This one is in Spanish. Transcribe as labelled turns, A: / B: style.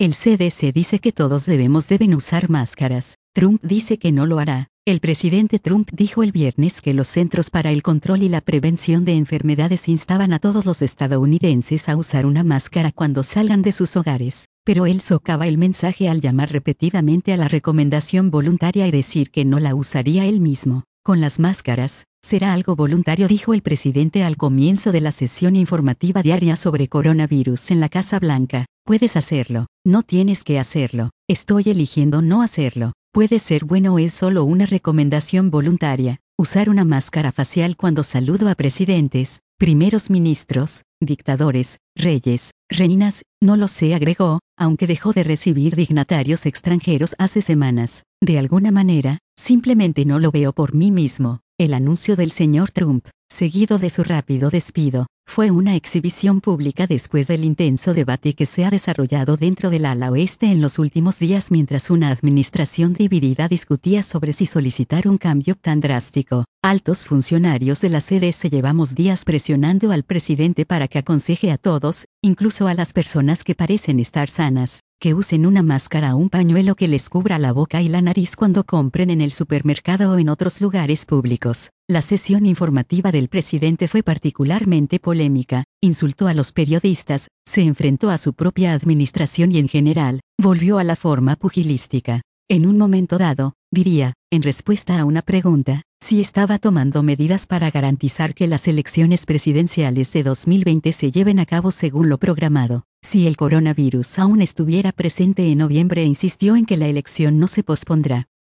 A: El CDC dice que todos deben usar máscaras. Trump dice que no lo hará. El presidente Trump dijo el viernes que los Centros para el Control y la Prevención de Enfermedades instaban a todos los estadounidenses a usar una máscara cuando salgan de sus hogares, pero él socava el mensaje al llamar repetidamente a la recomendación voluntaria y decir que no la usaría él mismo. Con las máscaras, será algo voluntario, dijo el presidente al comienzo de la sesión informativa diaria sobre coronavirus en la Casa Blanca. Puedes hacerlo, no tienes que hacerlo, estoy eligiendo no hacerlo. Puede ser bueno o es solo una recomendación voluntaria. Usar una máscara facial cuando saludo a presidentes, primeros ministros, dictadores, reyes, reinas, no lo sé, agregó, aunque dejó de recibir dignatarios extranjeros hace semanas. De alguna manera, simplemente no lo veo por mí mismo. El anuncio del señor Trump, seguido de su rápido despido, fue una exhibición pública después del intenso debate que se ha desarrollado dentro del ala oeste en los últimos días mientras una administración dividida discutía sobre si solicitar un cambio tan drástico. Altos funcionarios de la CDC llevamos días presionando al presidente para que aconseje a todos, incluso a las personas que parecen estar sanas, que usen una máscara o un pañuelo que les cubra la boca y la nariz cuando compren en el supermercado o en otros lugares públicos. La sesión informativa del presidente fue particularmente polémica, insultó a los periodistas, se enfrentó a su propia administración y en general, volvió a la forma pugilística. En un momento dado, diría, en respuesta a una pregunta, si estaba tomando medidas para garantizar que las elecciones presidenciales de 2020 se lleven a cabo según lo programado. Si el coronavirus aún estuviera presente en noviembre, insistió en que la elección no se pospondrá.